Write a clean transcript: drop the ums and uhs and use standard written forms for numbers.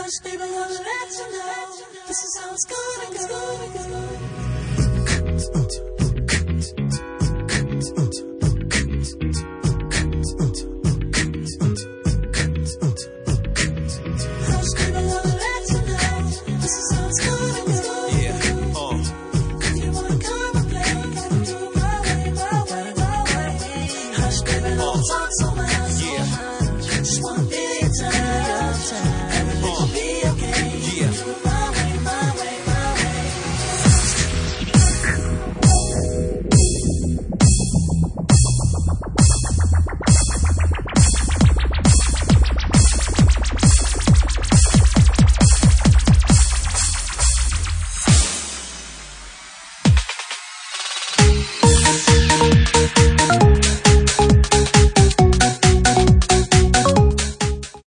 Just baby, wanna let you know this is how it's gonna go.